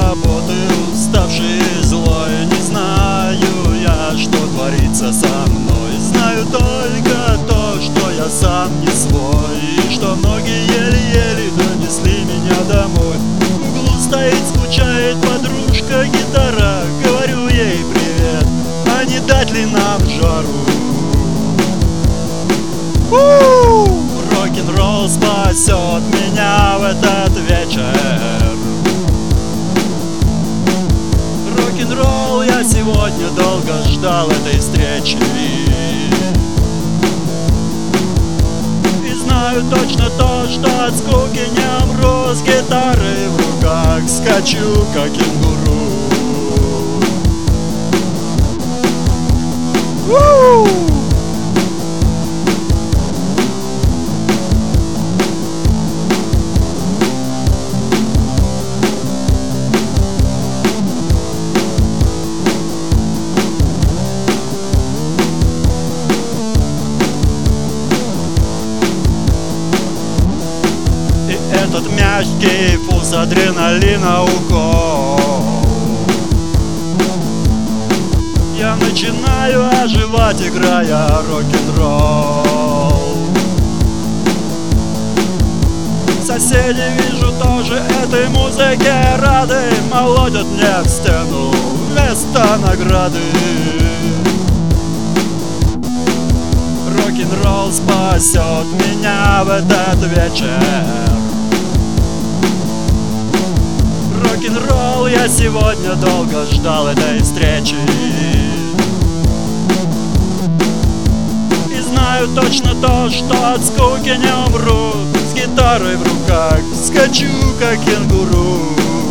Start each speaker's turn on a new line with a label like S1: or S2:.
S1: работы, уставший и злой. Не знаю я, что творится со мной. Знаю только то, что я сам не свой, и что многие еле-еле донесли меня домой. В углу стоит, скучает подружка гитара. Говорю ей привет, а не дать ли нам жару? Рок-н-ролл спасет меня в этот вечер. Рок-н-ролл, я сегодня долго ждал этой встречи. И знаю точно то, что от скуки не умру. С гитарой в руках скачу, как кенгуру. Этот мягкий вкус адреналина, укол. Я начинаю оживать, играя рок-н-ролл. Соседи, вижу, тоже этой музыке рады. Молотят мне в стену вместо награды. Рок-н-ролл спасет меня в этот вечер. Рок-н-ролл, я сегодня долго ждал этой встречи. И знаю точно то, что от скуки не умру. С гитарой в руках скачу, как кенгуру.